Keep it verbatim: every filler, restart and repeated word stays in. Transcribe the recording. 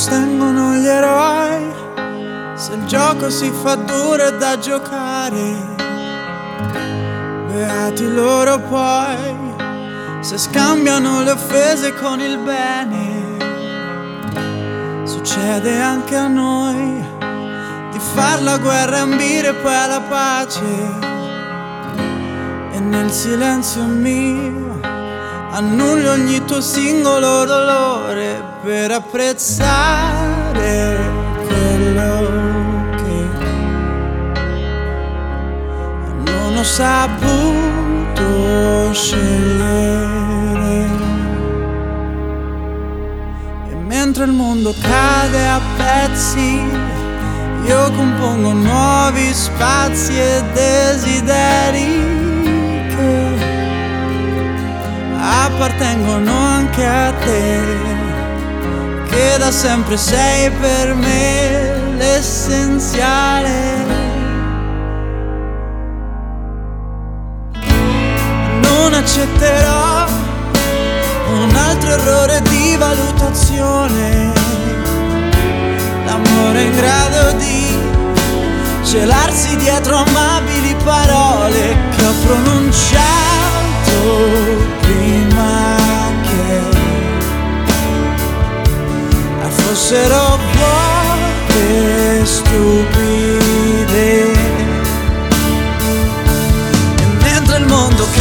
sostengono gli eroi, se il gioco si fa duro è da giocare. Beati loro poi, se scambiano le offese con il bene. Succede anche a noi di far la guerra e ambire poi alla pace. E nel silenzio mio annullo ogni tuo singolo dolore per apprezzare quello che non ho saputo scegliere. E mentre il mondo cade a pezzi, io compongo nuovi spazi e desideri appartengono anche a te, che da sempre sei per me l'essenziale. Non accetterò un altro errore di valutazione, l'amore in grado di celarsi dietro amabili parole che ho pronunciato prima che fossero vuote, stupide. E mentre il mondo